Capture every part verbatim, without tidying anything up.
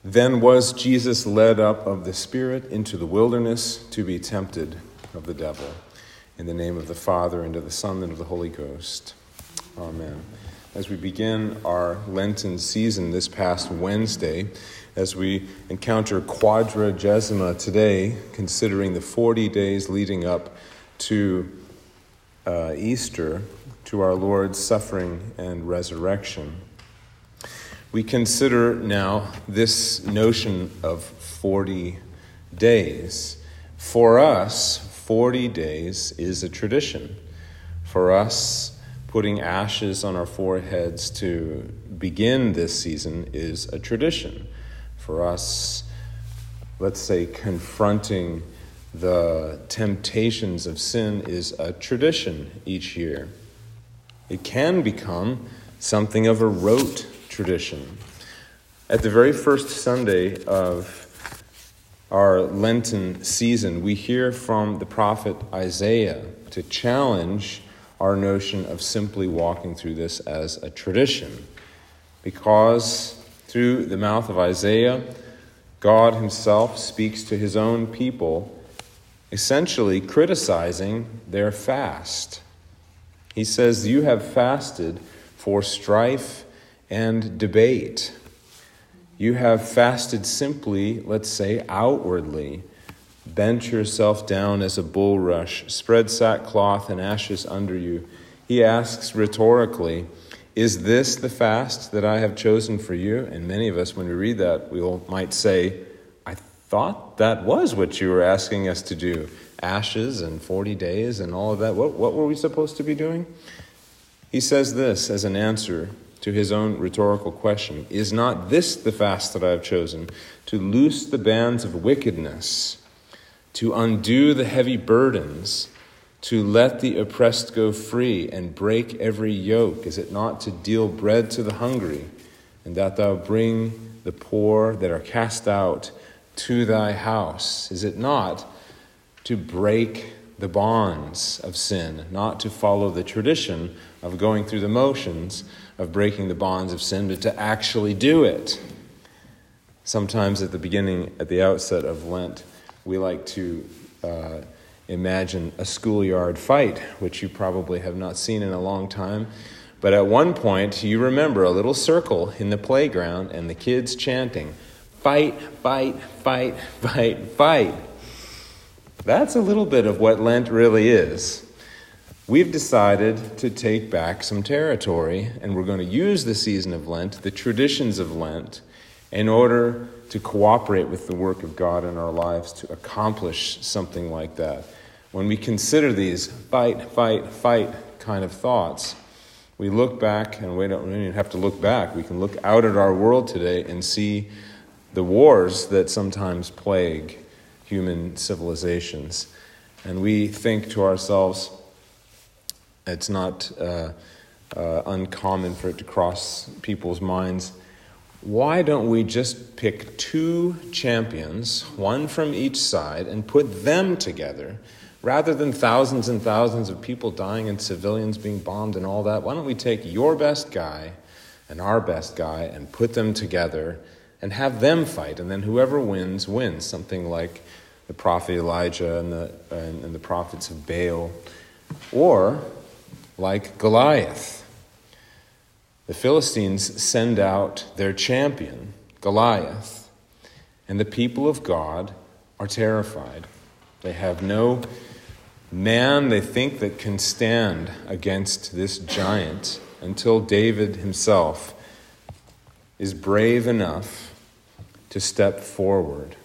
Then was Jesus led up of the Spirit into the wilderness to be tempted of the devil. In the name of the Father, and of the Son, and of the Holy Ghost. Amen. As we begin our Lenten season this past Wednesday, as we encounter Quadragesima today, considering the forty days leading up to uh, Easter, to our Lord's suffering and resurrection, we consider now this notion of forty days. For us, forty days is a tradition. For us, putting ashes on our foreheads to begin this season is a tradition. For us, let's say, confronting the temptations of sin is a tradition each year. It can become something of a rote tradition. At the very first Sunday of our Lenten season, we hear from the prophet Isaiah to challenge our notion of simply walking through this as a tradition. Because through the mouth of Isaiah, God himself speaks to his own people, essentially criticizing their fast. He says, "You have fasted for strife and debate. You have fasted simply, let's say, outwardly. Bent yourself down as a bulrush, spread sackcloth and ashes under you." He asks rhetorically, "Is this the fast that I have chosen for you?" And many of us, when we read that, we all might say, "I thought that was what you were asking us to do. Ashes and forty days and all of that. What, what were we supposed to be doing?" He says this as an answer to his own rhetorical question: "Is not this the fast that I have chosen? To loose the bands of wickedness, to undo the heavy burdens, to let the oppressed go free and break every yoke? Is it not to deal bread to the hungry, and that thou bring the poor that are cast out to thy house? Is it not to break the bonds of sin, not to follow the tradition of going through the motions of breaking the bonds of sin, but to actually do it?" Sometimes at the beginning, at the outset of Lent, we like to uh, imagine a schoolyard fight, which you probably have not seen in a long time. But at one point, you remember a little circle in the playground and the kids chanting, "Fight, fight, fight, fight, fight." That's a little bit of what Lent really is. We've decided to take back some territory, and we're going to use the season of Lent, the traditions of Lent, in order to cooperate with the work of God in our lives to accomplish something like that. When we consider these fight, fight, fight kind of thoughts, we look back, and we don't even have to look back. We can look out at our world today and see the wars that sometimes plague human civilizations. And we think to ourselves, it's not uh, uh, uncommon for it to cross people's minds, why don't we just pick two champions, one from each side, and put them together, rather than thousands and thousands of people dying and civilians being bombed and all that? Why don't we take your best guy and our best guy and put them together and have them fight, and then whoever wins, wins. Something like the prophet Elijah and the, and, and the prophets of Baal. Or like Goliath. The Philistines send out their champion, Goliath, and the people of God are terrified. They have no man, they think, that can stand against this giant until David himself is brave enough to step forward.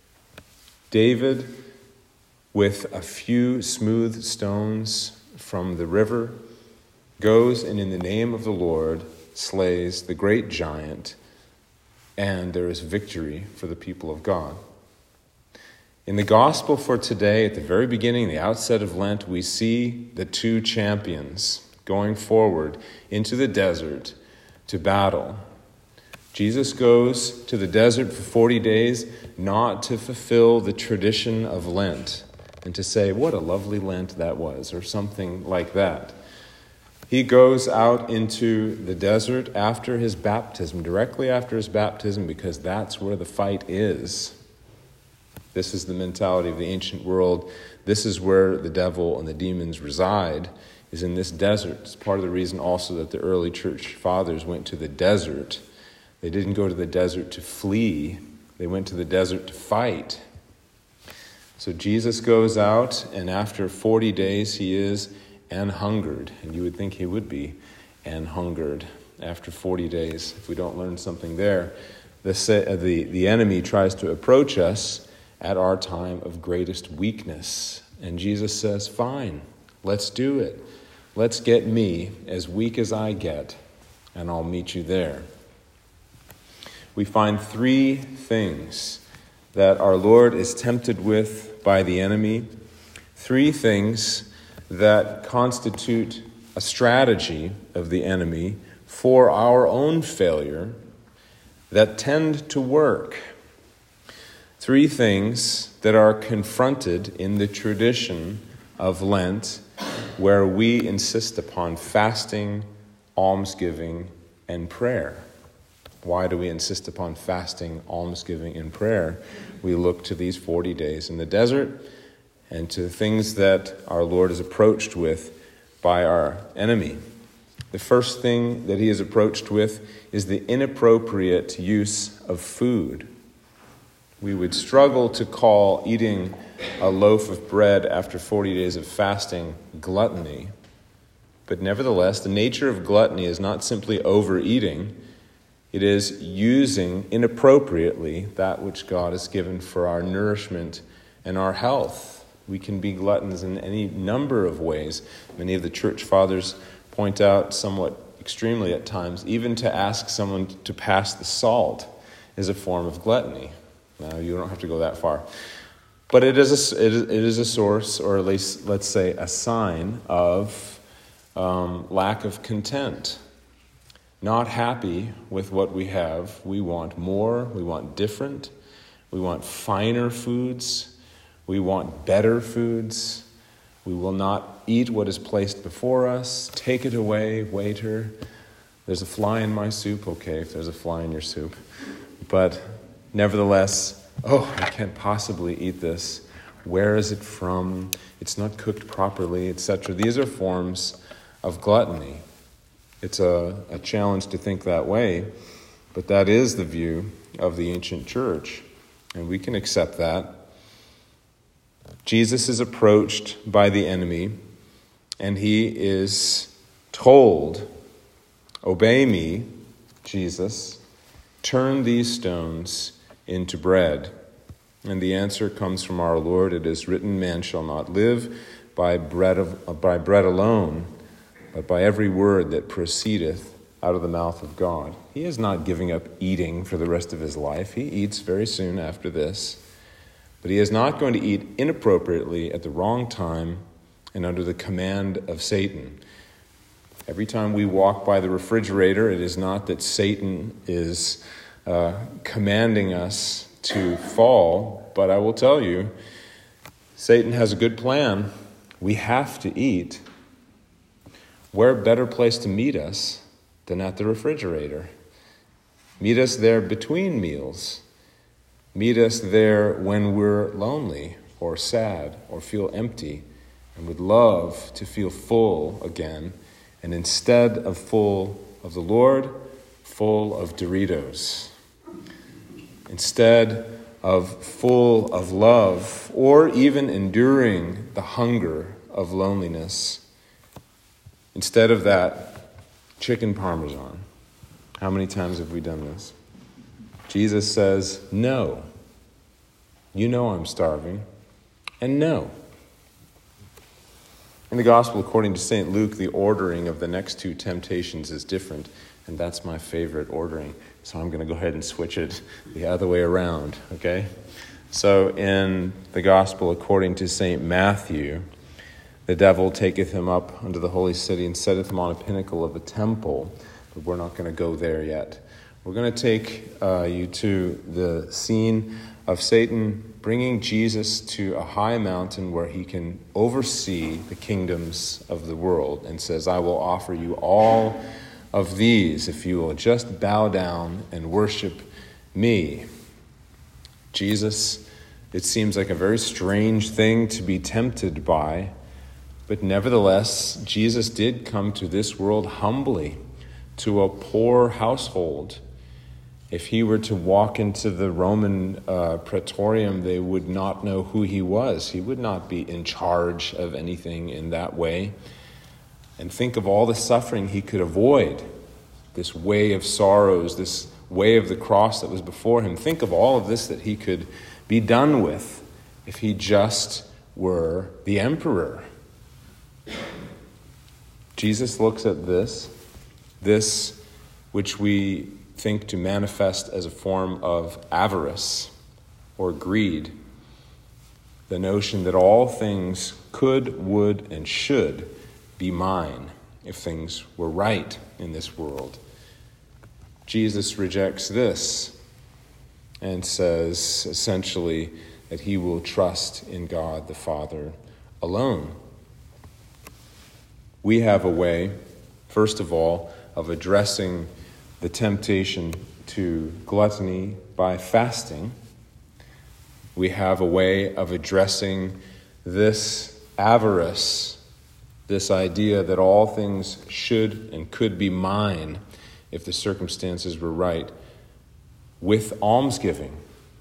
David, with a few smooth stones from the river, goes and in the name of the Lord slays the great giant, and there is victory for the people of God. In the gospel for today, at the very beginning, the outset of Lent, we see the two champions going forward into the desert to battle. Jesus goes to the desert for forty days, not to fulfill the tradition of Lent and to say, what a lovely Lent that was, or something like that. He goes out into the desert after his baptism, directly after his baptism, because that's where the fight is. This is the mentality of the ancient world. This is where the devil and the demons reside, is in this desert. It's part of the reason also that the early church fathers went to the desert. They didn't go to the desert to flee. They went to the desert to fight. So Jesus goes out, and after forty days he is an-hungered. And you would think he would be an-hungered after forty days if we don't learn something there. The, the, the enemy tries to approach us at our time of greatest weakness. And Jesus says, fine, let's do it. Let's get me as weak as I get, and I'll meet you there. We find three things that our Lord is tempted with by the enemy. Three things that constitute a strategy of the enemy for our own failure that tend to work. Three things that are confronted in the tradition of Lent, where we insist upon fasting, almsgiving, and prayer. Why do we insist upon fasting, almsgiving, and prayer? We look to these forty days in the desert and to the things that our Lord is approached with by our enemy. The first thing that he is approached with is the inappropriate use of food. We would struggle to call eating a loaf of bread after forty days of fasting gluttony. But nevertheless, the nature of gluttony is not simply overeating. It is using inappropriately that which God has given for our nourishment and our health. We can be gluttons in any number of ways. Many of the church fathers point out somewhat extremely at times, even to ask someone to pass the salt is a form of gluttony. Now, you don't have to go that far. But it is a, it is, it is a source, or at least, let's say, a sign of um, lack of content. Not happy with what we have. We want more. We want different. We want finer foods. We want better foods. We will not eat what is placed before us. Take it away, waiter. There's a fly in my soup. Okay, if there's a fly in your soup. But nevertheless, oh, I can't possibly eat this. Where is it from? It's not cooked properly, et cetera. These are forms of gluttony. It's a, a challenge to think that way, but that is the view of the ancient church, and we can accept that. Jesus is approached by the enemy, and he is told, obey me, Jesus, turn these stones into bread. And the answer comes from our Lord. It is written, man shall not live by bread of, by bread alone, but by every word that proceedeth out of the mouth of God. He is not giving up eating for the rest of his life. He eats very soon after this. But he is not going to eat inappropriately at the wrong time and under the command of Satan. Every time we walk by the refrigerator, it is not that Satan is uh, commanding us to fall, but I will tell you, Satan has a good plan. We have to eat. Where better place to meet us than at the refrigerator? Meet us there between meals. Meet us there when we're lonely or sad or feel empty and would love to feel full again. And instead of full of the Lord, full of Doritos. Instead of full of love or even enduring the hunger of loneliness, instead of that, chicken parmesan. How many times have we done this? Jesus says, no. You know I'm starving. And no. In the Gospel, according to Saint Luke, the ordering of the next two temptations is different. And that's my favorite ordering. So I'm going to go ahead and switch it the other way around, okay? So in the Gospel, according to Saint Matthew, the devil taketh him up unto the holy city and setteth him on a pinnacle of the temple. But we're not going to go there yet. We're going to take uh, you to the scene of Satan bringing Jesus to a high mountain where he can oversee the kingdoms of the world and says, I will offer you all of these if you will just bow down and worship me. Jesus, it seems like a very strange thing to be tempted by, but nevertheless, Jesus did come to this world humbly, to a poor household. If he were to walk into the Roman uh, praetorium, they would not know who he was. He would not be in charge of anything in that way. And think of all the suffering he could avoid, this way of sorrows, this way of the cross that was before him. Think of all of this that he could be done with if he just were the emperor. Jesus looks at this, this which we think to manifest as a form of avarice or greed, the notion that all things could, would, and should be mine if things were right in this world. Jesus rejects this and says essentially that he will trust in God the Father alone. We have a way, first of all, of addressing the temptation to gluttony by fasting. We have a way of addressing this avarice, this idea that all things should and could be mine if the circumstances were right, with almsgiving.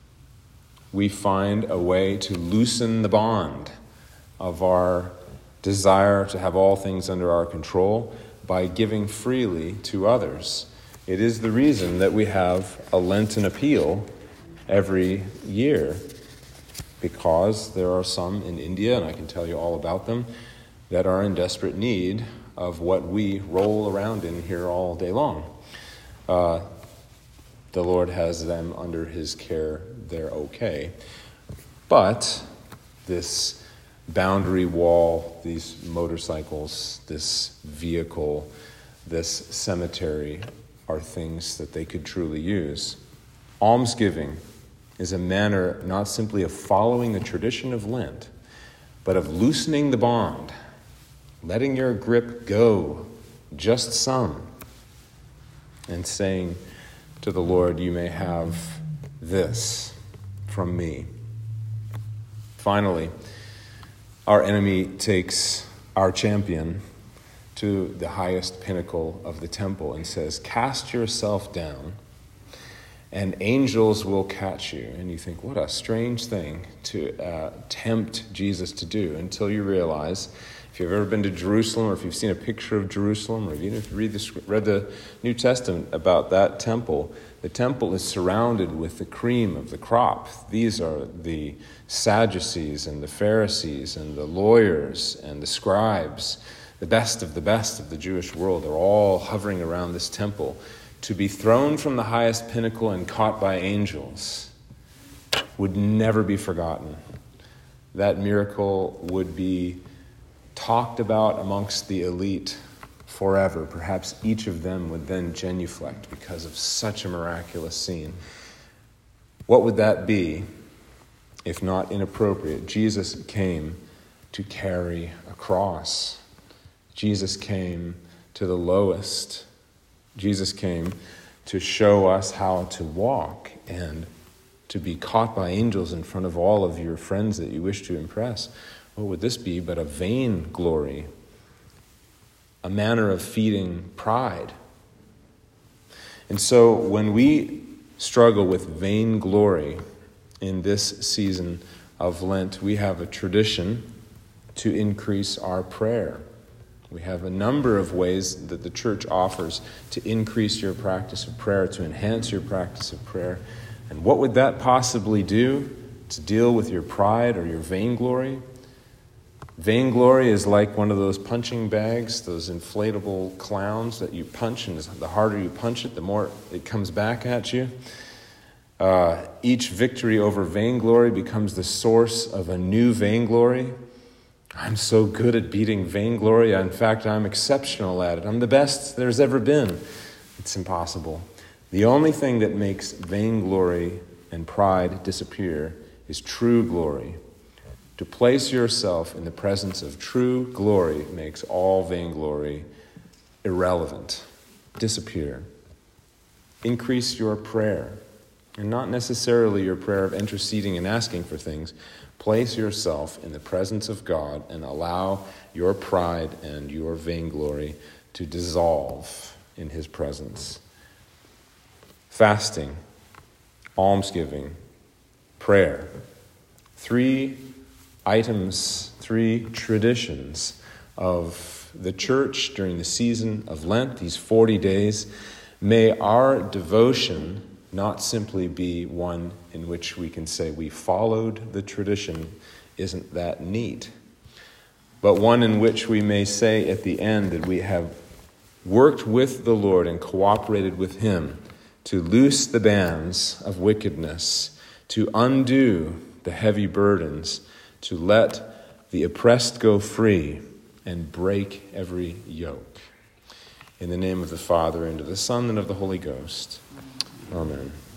We find a way to loosen the bond of our desire to have all things under our control by giving freely to others. It is the reason that we have a Lenten appeal every year, because there are some in India, and I can tell you all about them, that are in desperate need of what we roll around in here all day long. Uh, the Lord has them under his care. They're okay. But this boundary wall, these motorcycles, this vehicle, this cemetery are things that they could truly use. Almsgiving is a manner not simply of following the tradition of Lent, but of loosening the bond, letting your grip go just some, and saying to the Lord, you may have this from me. Finally, our enemy takes our champion to the highest pinnacle of the temple and says, cast yourself down and angels will catch you. And you think, what a strange thing to uh, tempt Jesus to do, until you realize, if you've ever been to Jerusalem, or if you've seen a picture of Jerusalem, or even if you read the, read the New Testament about that temple, the temple is surrounded with the cream of the crop. These are the Sadducees and the Pharisees and the lawyers and the scribes. The best of the best of the Jewish world are all hovering around this temple. To be thrown from the highest pinnacle and caught by angels would never be forgotten. That miracle would be talked about amongst the elite forever. Perhaps each of them would then genuflect because of such a miraculous scene. What would that be if not inappropriate? Jesus came to carry a cross. Jesus came to the lowest. Jesus came to show us how to walk and to be caught by angels in front of all of your friends that you wish to impress. What would this be but a vain glory, a manner of feeding pride? And so when we struggle with vain glory in this season of Lent, we have a tradition to increase our prayer. We have a number of ways that the church offers to increase your practice of prayer, to enhance your practice of prayer. And what would that possibly do to deal with your pride or your vainglory? Vainglory is like one of those punching bags, those inflatable clowns that you punch, and the harder you punch it, the more it comes back at you. Uh, each victory over vainglory becomes the source of a new vainglory. I'm so good at beating vainglory. In fact, I'm exceptional at it. I'm the best there's ever been. It's impossible. The only thing that makes vainglory and pride disappear is true glory. To place yourself in the presence of true glory makes all vainglory irrelevant, disappear. Increase your prayer, and not necessarily your prayer of interceding and asking for things. Place yourself in the presence of God and allow your pride and your vainglory to dissolve in his presence. Fasting, almsgiving, prayer. Three items, three traditions of the church during the season of Lent, these forty days. May our devotion not simply be one in which we can say we followed the tradition, isn't that neat? But one in which we may say at the end that we have worked with the Lord and cooperated with him to loose the bands of wickedness, to undo the heavy burdens, to let the oppressed go free and break every yoke. In the name of the Father, and of the Son, and of the Holy Ghost. Amen.